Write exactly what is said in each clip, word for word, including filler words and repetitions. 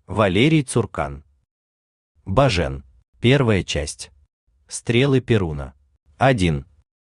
Валерий Цуркан. Бажен. Первая часть. Стрелы Перуна. один.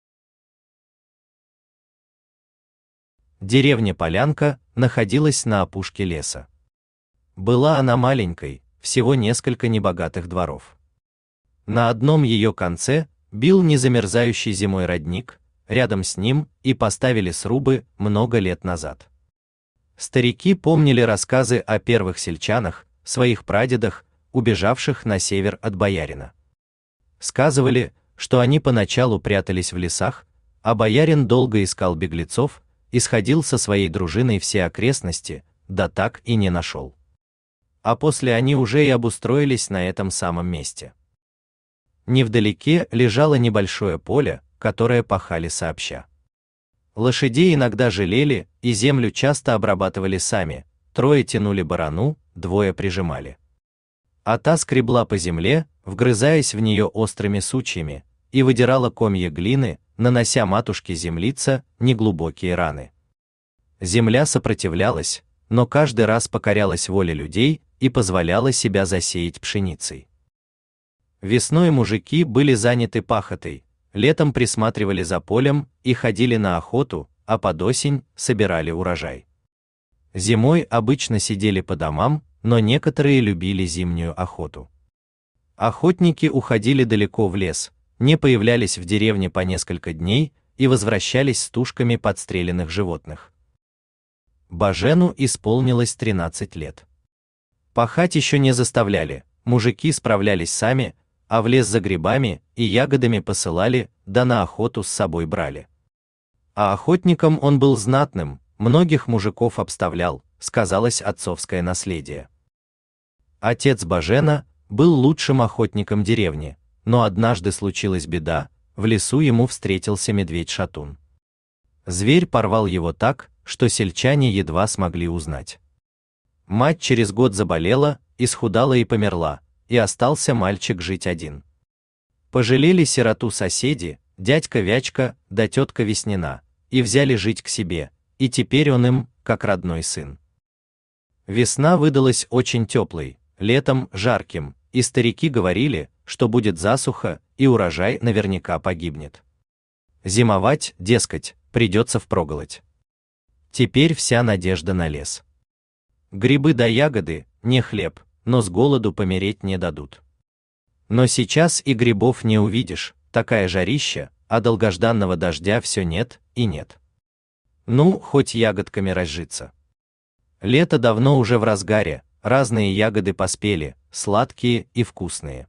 Деревня Полянка находилась на опушке леса. Была она маленькой, всего несколько небогатых дворов. На одном ее конце бил незамерзающий зимой родник, рядом с ним и поставили срубы много лет назад. Старики помнили рассказы о первых сельчанах, своих прадедах, убежавших на север от боярина. Сказывали, что они поначалу прятались в лесах, а боярин долго искал беглецов и сходил со своей дружиной все окрестности, да так и не нашел. А после они уже и обустроились на этом самом месте. Невдалеке лежало небольшое поле, которое пахали сообща. Лошадей иногда жалели, и землю часто обрабатывали сами, трое тянули барану, двое прижимали. А та скребла по земле, вгрызаясь в нее острыми сучьями, и выдирала комья глины, нанося матушке землица неглубокие раны. Земля сопротивлялась, но каждый раз покорялась воле людей и позволяла себя засеять пшеницей. Весной мужики были заняты пахотой, летом присматривали за полем и ходили на охоту, а под осень собирали урожай. Зимой обычно сидели по домам, но некоторые любили зимнюю охоту. Охотники уходили далеко в лес, не появлялись в деревне по несколько дней и возвращались с тушками подстреленных животных. Бажену исполнилось тринадцать лет. Пахать еще не заставляли, мужики справлялись сами, а в лес за грибами и ягодами посылали, да на охоту с собой брали. А охотником он был знатным, многих мужиков обставлял, сказалось отцовское наследие. Отец Бажена был лучшим охотником деревни, но однажды случилась беда, в лесу ему встретился медведь-шатун. Зверь порвал его так, что сельчане едва смогли узнать. Мать через год заболела, исхудала и померла, и остался мальчик жить один. Пожалели сироту соседи, дядька Вячка да тетка Веснина, и взяли жить к себе, и теперь он им, как родной сын. Весна выдалась очень теплой, летом жарким, и старики говорили, что будет засуха, и урожай наверняка погибнет. Зимовать, дескать, придется впроголодь. Теперь вся надежда на лес. Грибы да ягоды, не хлеб, но с голоду помереть не дадут. Но сейчас и грибов не увидишь, такая жарища, а долгожданного дождя все нет и нет. Ну, хоть ягодками разжиться. Лето давно уже в разгаре, разные ягоды поспели, сладкие и вкусные.